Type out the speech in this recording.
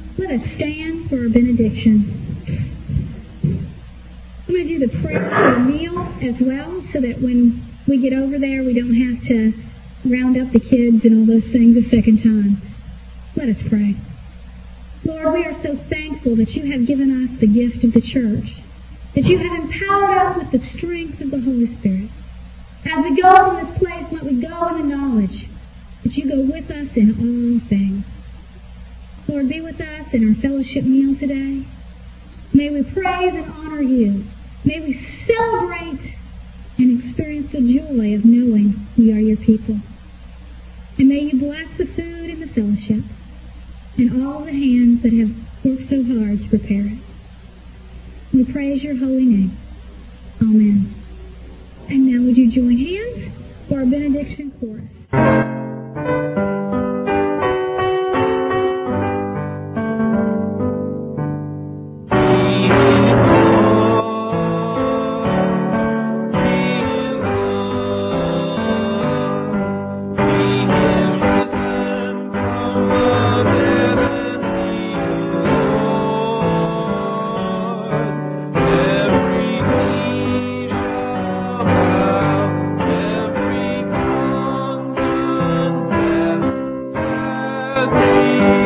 Let us stand for our benediction. I'm going to do the prayer for the meal as well, so that when we get over there, we don't have to round up the kids and all those things a second time. Let us pray. Lord, we are so thankful that you have given us the gift of the church, that you have empowered us with the strength of the Holy Spirit. As we go from this place, let we go in the knowledge that you go with us in all things. Lord, be with us in our fellowship meal today. May we praise and honor you. May we celebrate and experience the joy of knowing we are your people. And may you bless the food and the fellowship and all the hands that have worked so hard to prepare it. We praise your holy name. Amen. And now would you join hands for our benediction chorus? Every